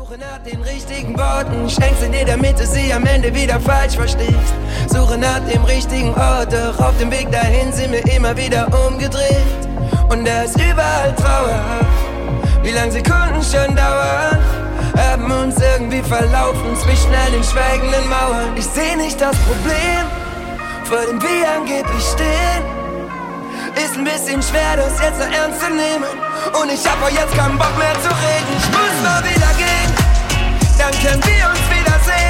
Suche nach den richtigen Worten, schenk sie dir, damit du sie am Ende wieder falsch verstehst. Suche nach dem richtigen Ort, doch auf dem Weg dahin sind wir immer wieder umgedreht. Und da ist überall Trauer, wie lang Sekunden schon dauern, haben uns irgendwie verlaufen zwischen all den schweigenden Mauern. Ich seh nicht das Problem, vor dem wir angeblich stehen. Ist ein bisschen schwer, das jetzt noch ernst zu nehmen. Und ich hab auch jetzt keinen Bock mehr zu reden. Ich muss mal wieder gehen, dann können wir uns wiedersehen.